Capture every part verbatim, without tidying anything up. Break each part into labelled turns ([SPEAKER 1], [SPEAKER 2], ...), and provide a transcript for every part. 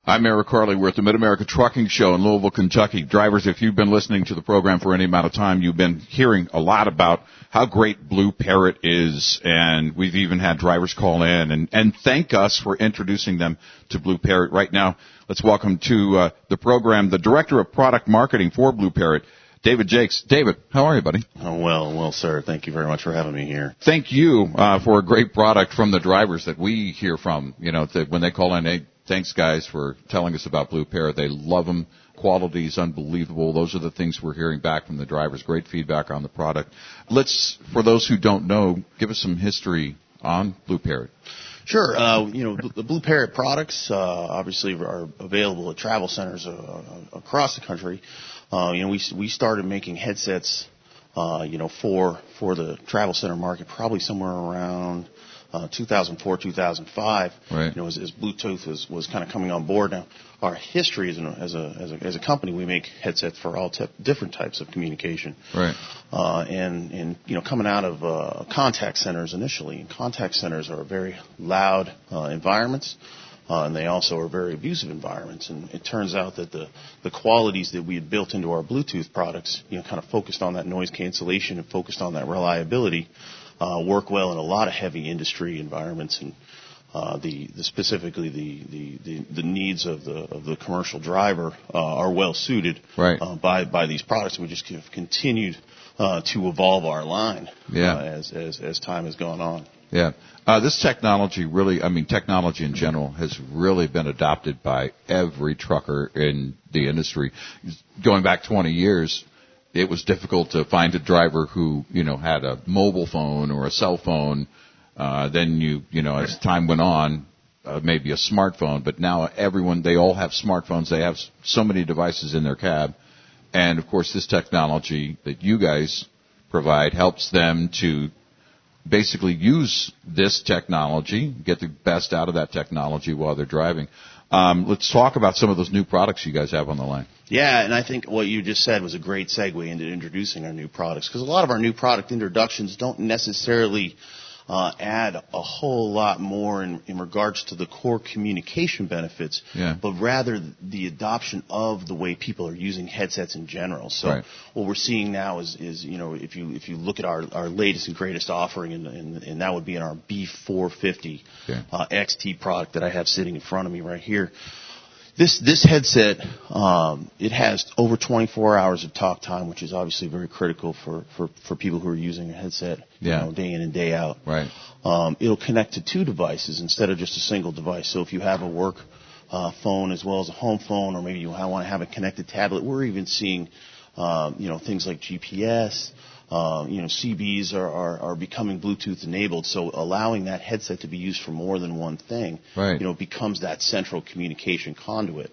[SPEAKER 1] I'm Eric Carley. We're at the Mid-America Trucking Show in Louisville, Kentucky. Drivers, if you've been listening to the program for any amount of time, you've been hearing a lot about how great Blue Parrot is, and we've even had drivers call in and, and thank us for introducing them to Blue Parrot. Right now, let's welcome to uh, the program the Director of Product Marketing for Blue Parrot, David Jakes. David, how are you, buddy?
[SPEAKER 2] Oh, well, well, sir. Thank you very much for having me here.
[SPEAKER 1] Thank you uh, for a great product from the drivers that we hear from. You know, that when they call in, hey, thanks, guys, for telling us about Blue Parrot. They love them. Quality is unbelievable. Those are the things we're hearing back from the drivers. Great feedback on the product. Let's, for those who don't know, give us some history on Blue Parrot.
[SPEAKER 2] Sure. Uh, you know, the Blue Parrot products uh, obviously are available at travel centers uh, across the country. Uh, you know, we we started making headsets, uh, you know, for for the travel center market probably somewhere around uh, two thousand four, two thousand five.
[SPEAKER 1] Right.
[SPEAKER 2] You know, as, as Bluetooth was, was kind of coming on board. Now, our history as, an, as a as a as a company, we make headsets for all te- different types of communication.
[SPEAKER 1] Right.
[SPEAKER 2] Uh, and and you know, coming out of uh, contact centers initially, and contact centers are very loud uh, environments. Uh, and they also are very abusive environments. And it turns out that the, the qualities that we had built into our Bluetooth products, you know, kind of focused on that noise cancellation and focused on that reliability, uh, work well in a lot of heavy industry environments. And uh, the, the specifically the, the, the, the needs of the of the commercial driver uh, are well suited
[SPEAKER 1] right.
[SPEAKER 2] uh, by by these products. We just have continued uh, to evolve our line
[SPEAKER 1] yeah.
[SPEAKER 2] uh, as, as as time has gone on.
[SPEAKER 1] Yeah. Uh, this technology really, I mean, technology in general has really been adopted by every trucker in the industry. Going back twenty years, it was difficult to find a driver who, you know, had a mobile phone or a cell phone. Uh, then you, you know, as time went on, uh, maybe a smartphone, but now everyone, they all have smartphones. They have so many devices in their cab. And of course, this technology that you guys provide helps them to basically use this technology, get the best out of that technology while they're driving. Um, let's talk about some of those new products you guys have on the line.
[SPEAKER 2] Yeah, and I think what you just said was a great segue into introducing our new products, because a lot of our new product introductions don't necessarily uh, add a whole lot more in, in regards to the core communication benefits,
[SPEAKER 1] yeah.
[SPEAKER 2] but rather the adoption of the way people are using headsets in general. So
[SPEAKER 1] right.
[SPEAKER 2] what we're seeing now is, is, you know, if you if you look at our, our latest and greatest offering, and, and, and that would be in our B four fifty
[SPEAKER 1] okay.
[SPEAKER 2] uh, X T product that I have sitting in front of me right here. This this headset, um, it has over twenty-four hours of talk time, which is obviously very critical for, for, for people who are using a headset,
[SPEAKER 1] yeah.
[SPEAKER 2] you know, day in and day out.
[SPEAKER 1] Right.
[SPEAKER 2] Um, it'll connect to two devices instead of just a single device. So if you have a work uh, phone as well as a home phone, or maybe you want to have a connected tablet, we're even seeing, um, you know, things like G P S. Uh, you know, C Bs are, are, are becoming Bluetooth enabled, so allowing that headset to be used for more than one thing,
[SPEAKER 1] right.
[SPEAKER 2] you know, becomes that central communication conduit.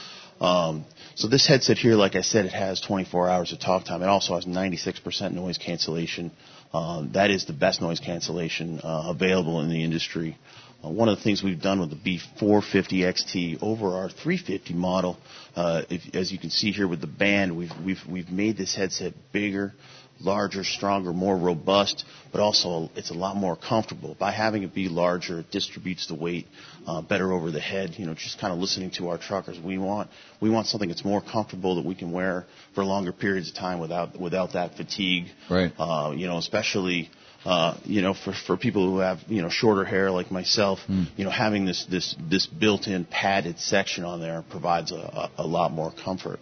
[SPEAKER 2] Um, so this headset here, like I said, it has twenty-four hours of talk time. It also has ninety-six percent noise cancellation. Um, that is the best noise cancellation uh, available in the industry. Uh, one of the things we've done with the B four fifty X T over our three fifty model, uh, if, as you can see here with the band, we've we've we've made this headset bigger, larger, stronger, more robust, but also it's a lot more comfortable. By having it be larger, it distributes the weight uh, better over the head. You know, just kind of listening to our truckers, we want we want something that's more comfortable that we can wear for longer periods of time without without that fatigue.
[SPEAKER 1] Right.
[SPEAKER 2] Uh, you know, especially uh, you know for for people who have you know shorter hair like myself.
[SPEAKER 1] Mm.
[SPEAKER 2] You know, having this this this built-in padded section on there provides a, a, a lot more comfort.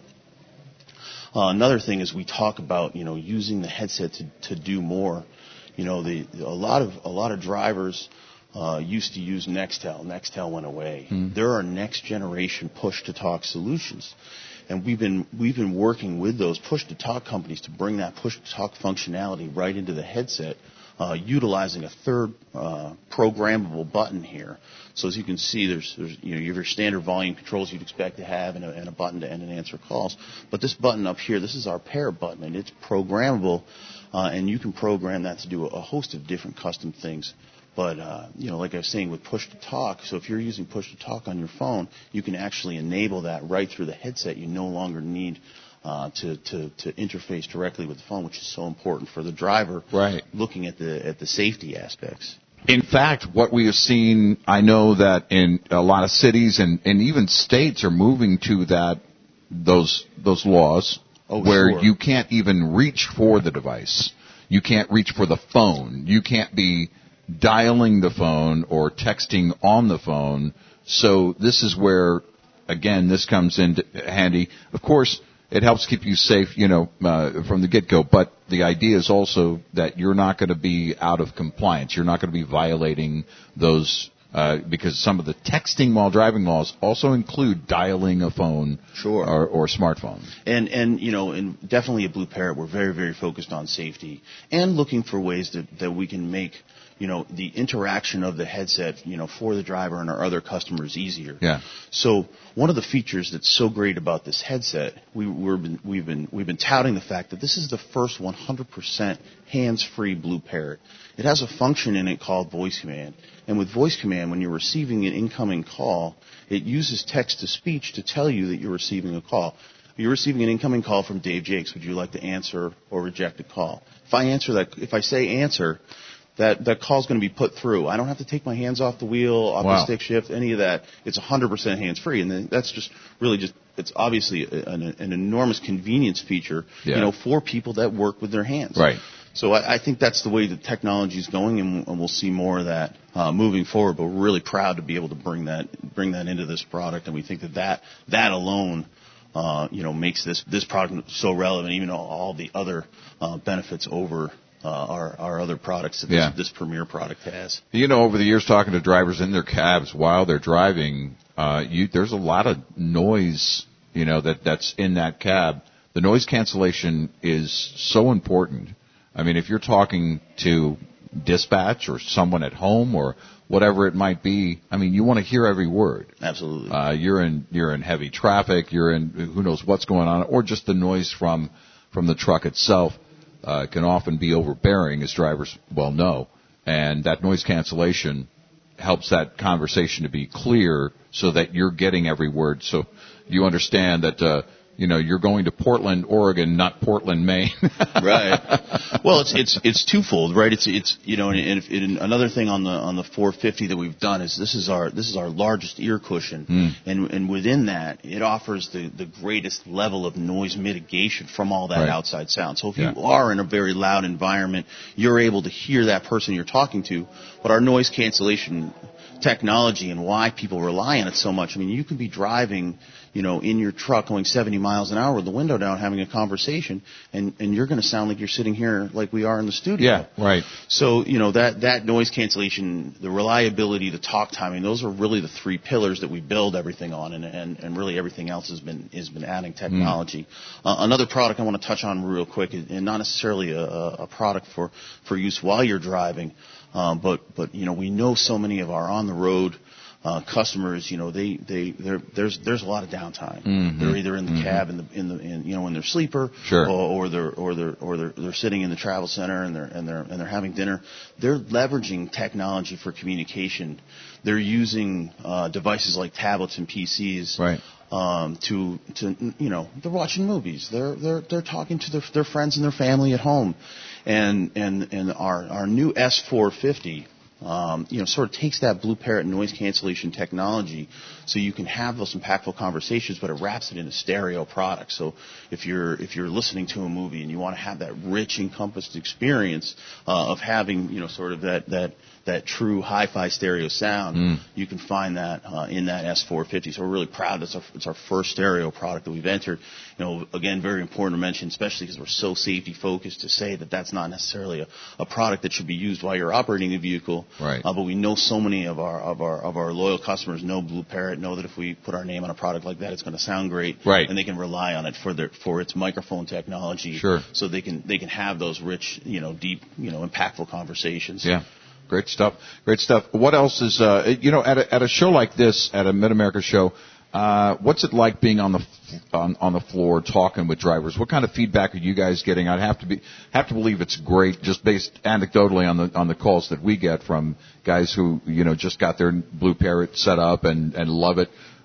[SPEAKER 2] Uh, another thing is we talk about, you know, using the headset to, to do more. You know, the a lot of a lot of drivers uh, used to use Nextel. Nextel went away.
[SPEAKER 1] Mm.
[SPEAKER 2] There are next generation push to talk solutions, and we've been we've been working with those push to talk companies to bring that push to talk functionality right into the headset, uh, utilizing a third uh, programmable button here. So as you can see, there's, there's you know, you have your standard volume controls you'd expect to have, and a, and a button to end and answer calls. But this button up here, this is our pair button, and it's programmable, uh, and you can program that to do a, a host of different custom things. But uh, you know, like I was saying with push to talk, so if you're using push to talk on your phone, you can actually enable that right through the headset. You no longer need Uh, to, to, to interface directly with the phone, which is so important for the driver
[SPEAKER 1] right.
[SPEAKER 2] looking at the at the safety aspects.
[SPEAKER 1] In fact, what we have seen, I know that in a lot of cities and, and even states are moving to that those those laws
[SPEAKER 2] oh,
[SPEAKER 1] where
[SPEAKER 2] sure.
[SPEAKER 1] you can't even reach for the device. You can't reach for the phone. You can't be dialing the phone or texting on the phone. So this is where, again, this comes in handy. Of course, it helps keep you safe, you know, uh, from the get-go. But the idea is also that you're not going to be out of compliance. You're not going to be violating those, uh, because some of the texting while driving laws also include dialing a phone
[SPEAKER 2] sure.
[SPEAKER 1] or, or smartphone.
[SPEAKER 2] And, and, you know, and definitely at Blue Parrot, we're very, very focused on safety and looking for ways that, that we can make, you know, the interaction of the headset, you know, for the driver and our other customers easier.
[SPEAKER 1] Yeah.
[SPEAKER 2] So one of the features that's so great about this headset, we, we're been, we've been we've been touting the fact that this is the first one hundred percent hands-free Blue Parrot. It has a function in it called voice command, and with voice command, when you're receiving an incoming call, it uses text-to-speech to tell you that you're receiving a call. You're receiving an incoming call from Dave Jakes. Would you like to answer or reject a call? If I answer that, if I say answer, that that call's going to be put through. I don't have to take my hands off the wheel, off
[SPEAKER 1] wow.
[SPEAKER 2] the stick shift, any of that. It's one hundred percent hands-free, and then that's just really just, it's obviously an, an enormous convenience feature,
[SPEAKER 1] yeah.
[SPEAKER 2] you know, for people that work with their hands.
[SPEAKER 1] Right.
[SPEAKER 2] So I, I think that's the way the technology is going, and, and we'll see more of that uh, moving forward. But we're really proud to be able to bring that bring that into this product, and we think that that, that alone, uh, you know, makes this this product so relevant, even all, all the other uh, benefits over Uh, our, our other products that
[SPEAKER 1] yeah.
[SPEAKER 2] this, this Premier product has.
[SPEAKER 1] You know, over the years, talking to drivers in their cabs while they're driving, uh, you, there's a lot of noise, you know, that, that's in that cab. The noise cancellation is so important. I mean, if you're talking to dispatch or someone at home or whatever it might be, I mean, you want to hear every word.
[SPEAKER 2] Absolutely.
[SPEAKER 1] Uh, you're in you're in heavy traffic. You're in who knows what's going on, or just the noise from from the truck itself. Uh, can often be overbearing, as drivers well know, and that noise cancellation helps that conversation to be clear so that you're getting every word. So you understand that, uh, you know, you're going to Portland, Oregon, not Portland, Maine.
[SPEAKER 2] Right. Well, it's it's it's twofold, right? It's it's you know, and, and, if, and another thing on the on the four fifty that we've done is this is our this is our largest ear cushion,
[SPEAKER 1] mm.
[SPEAKER 2] and and within that it offers the the greatest level of noise mitigation from all that
[SPEAKER 1] right.
[SPEAKER 2] outside sound. So if
[SPEAKER 1] yeah.
[SPEAKER 2] you are in a very loud environment, you're able to hear that person you're talking to. But our noise cancellation technology and why people rely on it so much. I mean, you can be driving, you know, in your truck going seventy miles an hour with the window down having a conversation, and, and you're going to sound like you're sitting here like we are in the studio.
[SPEAKER 1] Yeah, right.
[SPEAKER 2] So, you know, that, that noise cancellation, the reliability, the talk timing, those are really the three pillars that we build everything on, and, and, and really everything else has been has been adding technology. Mm. Uh, another product I want to touch on real quick, and not necessarily a, a product for, for use while you're driving, um, but, but, you know, we know so many of our on-the-road Uh, customers, you know, they they there's there's a lot of downtime.
[SPEAKER 1] Mm-hmm.
[SPEAKER 2] They're either in the
[SPEAKER 1] mm-hmm.
[SPEAKER 2] cab in the in the in, you know in their sleeper,
[SPEAKER 1] sure.
[SPEAKER 2] or, or they're or they're or they're they're sitting in the travel center and they're and they're and they're having dinner. They're leveraging technology for communication. They're using uh, devices like tablets and P Cs.
[SPEAKER 1] Right.
[SPEAKER 2] Um, to to you know they're watching movies. They're they're they're talking to their their friends and their family at home, and and and our our new S four fifty. Um, you know, sort of takes that Blue Parrot noise cancellation technology, so you can have those impactful conversations, but it wraps it in a stereo product. So if you're if you're listening to a movie and you want to have that rich, encompassed experience uh, of having, you know, sort of that that that true hi-fi stereo sound,
[SPEAKER 1] mm.
[SPEAKER 2] you can find that uh, in that S four fifty. So we're really proud. It's our, it's our first stereo product that we've entered. You know, again, very important to mention, especially because we're so safety focused, to say that that's not necessarily a, a product that should be used while you're operating a vehicle.
[SPEAKER 1] Right.
[SPEAKER 2] Uh, but we know so many of our of our of our loyal customers know Blue Parrot, know that if we put our name on a product like that, it's going to sound great.
[SPEAKER 1] Right.
[SPEAKER 2] And they can rely on it for their for its microphone technology.
[SPEAKER 1] Sure.
[SPEAKER 2] So they can they can have those rich, you know, deep, you know, impactful conversations.
[SPEAKER 1] Yeah. Great stuff. Great stuff. What else is, uh, you know, at a, at a show like this, at a Mid-America show, uh, what's it like being on the on, on the floor talking with drivers? What kind of feedback are you guys getting? I'd have to be have to believe it's great, just based anecdotally on the on the calls that we get from guys who, you know, just got their Blue Parrot set up and and love it.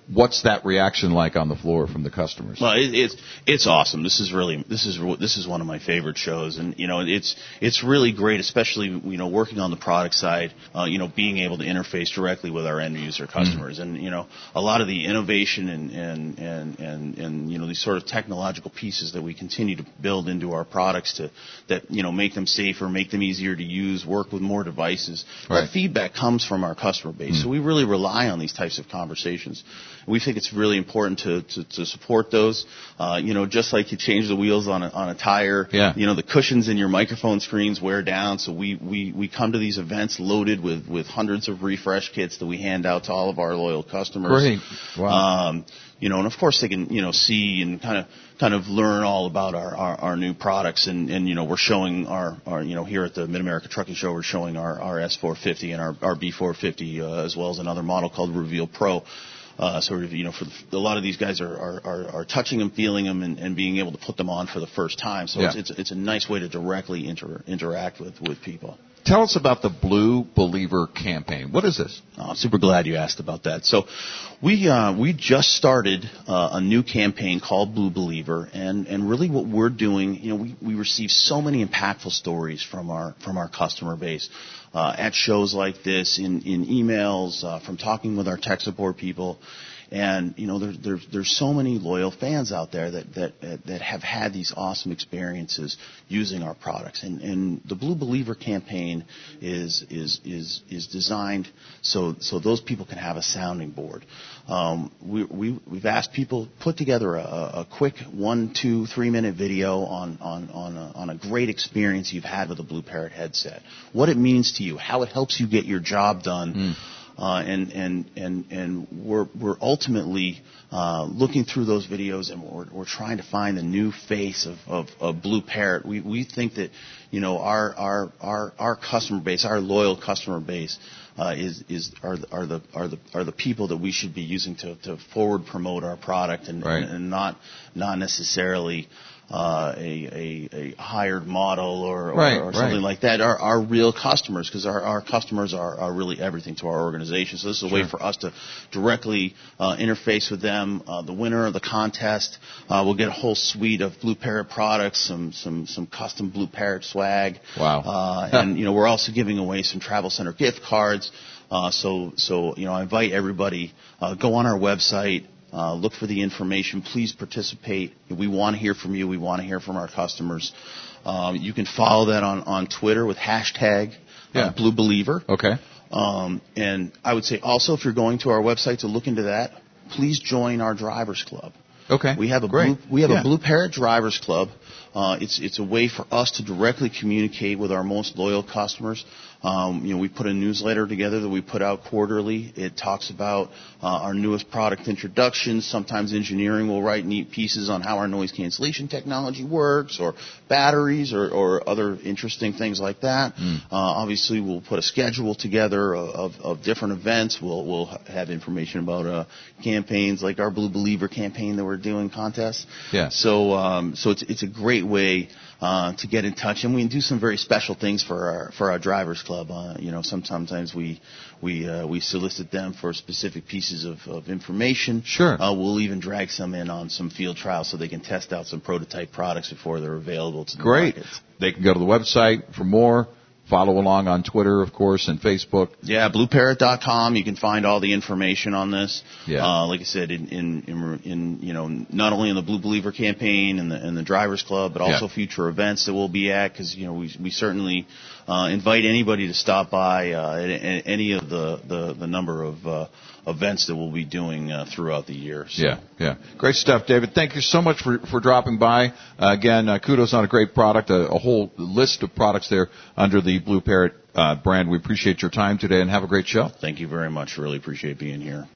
[SPEAKER 1] what's that reaction like on the floor from the customers?
[SPEAKER 2] Well, it, it's it's awesome. This is really this is this is one of my favorite shows, and you know it's it's really great, especially you know working on the product side. Uh, you know, being able to interface directly with our end user customers, mm-hmm. and you know a lot of the innovation and and and and and you know these sort of technological pieces that we continue to build into our products to that you know make them safer, make them easier to use, work with more devices.
[SPEAKER 1] Right.
[SPEAKER 2] That feedback comes from our customer base,
[SPEAKER 1] mm-hmm.
[SPEAKER 2] so we really rely on these types of conversations. We think it's really important to, to, to support those. Uh, you know, just like you change the wheels on a, on a tire,
[SPEAKER 1] yeah.
[SPEAKER 2] you know, the cushions in your microphone screens wear down. So we, we, we come to these events loaded with, with hundreds of refresh kits that we hand out to all of our loyal customers.
[SPEAKER 1] Great. Wow.
[SPEAKER 2] Um, you know, and of course they can, you know, see and kind of, kind of learn all about our, our, our new products. And, and, you know, we're showing our, our, you know, here at the Mid-America Trucking Show, we're showing our, our S four fifty and our, our B four fifty, uh, as well as another model called Reveal Pro. Uh, sort of, you know, for the, a lot of these guys are, are, are, are touching them, feeling them, and, and being able to put them on for the first time. So
[SPEAKER 1] yeah.
[SPEAKER 2] it's, it's, it's a nice way to directly inter, interact with, with people.
[SPEAKER 1] Tell us about the Blue Believer campaign. What is this?
[SPEAKER 2] Oh, I'm super glad you asked about that. So we uh, we just started uh, a new campaign called Blue Believer, and, and really what we're doing, you know, we, we receive so many impactful stories from our from our customer base uh, at shows like this, in, in emails, uh, from talking with our tech support people. And you know, there's there's there's so many loyal fans out there that that that have had these awesome experiences using our products. And and the Blue Believer campaign is is is is designed so so those people can have a sounding board. Um, we we we've asked people put together a, a quick one, two, three minute video on on on a, on a great experience you've had with a Blue Parrot headset. What it means to you, how it helps you get your job done. Mm. Uh, and, and, and, and we're, we're ultimately, uh, looking through those videos, and we're, we're trying to find the new face of, of, of Blue Parrot. We, we think that, you know, our, our, our, our customer base, our loyal customer base, uh, is, is, are, are the, are the, are the people that we should be using to, to forward promote our product, and,
[SPEAKER 1] right.
[SPEAKER 2] and, and not, not necessarily, Uh, a, a, a hired model or, or,
[SPEAKER 1] right,
[SPEAKER 2] or something
[SPEAKER 1] right.
[SPEAKER 2] like that. Our, our real customers, because our, our customers are, are really everything to our organization. So this is a
[SPEAKER 1] sure.
[SPEAKER 2] way for us to directly uh, interface with them. Uh, the winner of the contest uh, will get a whole suite of Blue Parrot products, some some some custom Blue Parrot swag.
[SPEAKER 1] Wow.
[SPEAKER 2] Uh, and you know, we're also giving away some Travel Center gift cards. Uh, so so you know, I invite everybody, uh, go on our website. Uh, look for the information. Please participate. We want to hear from you. We want to hear from our customers. Um, you can follow that on, on Twitter with hashtag
[SPEAKER 1] yeah.
[SPEAKER 2] uh, Blue Believer.
[SPEAKER 1] Okay.
[SPEAKER 2] Um, and I would say also, if you're going to our website to look into that, please join our Drivers Club.
[SPEAKER 1] Okay.
[SPEAKER 2] We have a
[SPEAKER 1] Great.
[SPEAKER 2] blue, we have
[SPEAKER 1] yeah.
[SPEAKER 2] a Blue Parrot Drivers Club. Uh, it's it's a way for us to directly communicate with our most loyal customers. Um, you know, we put a newsletter together that we put out quarterly. It talks about uh, our newest product introductions. Sometimes engineering will write neat pieces on how our noise cancellation technology works, or batteries, or, or other interesting things like that. Mm. Uh, obviously, we'll put a schedule together of, of different events. We'll we'll have information about uh, campaigns like our Blue Believer campaign that we're doing, contests.
[SPEAKER 1] Yeah.
[SPEAKER 2] So um, so it's it's a great way uh, to get in touch, and we do some very special things for our for our Drivers Club. Uh, you know, sometimes we we uh, we solicit them for specific pieces of, of information.
[SPEAKER 1] Sure.
[SPEAKER 2] Uh, we'll even drag some in on some field trials so they can test out some prototype products before they're available to the
[SPEAKER 1] Great.
[SPEAKER 2] markets.
[SPEAKER 1] They can go to the website for more. Follow along on Twitter, of course, and Facebook.
[SPEAKER 2] Yeah, blue parrot dot com. You can find all the information on this.
[SPEAKER 1] Yeah.
[SPEAKER 2] Uh, like I said, in, in, in, in, you know, not only in the Blue Believer campaign and the, and the Drivers Club, but also
[SPEAKER 1] yeah.
[SPEAKER 2] future events that we'll be at, because, you know, we, we certainly uh, invite anybody to stop by uh, at, at any of the, the, the number of uh, events that we'll be doing uh, throughout the year. So.
[SPEAKER 1] Yeah, yeah. Great stuff, David. Thank you so much for, for dropping by. Uh, again, uh, kudos on a great product, a, a whole list of products there under the Blue Parrot uh, brand. We appreciate your time today, and have a great show.
[SPEAKER 2] Thank you very much. Really appreciate being here.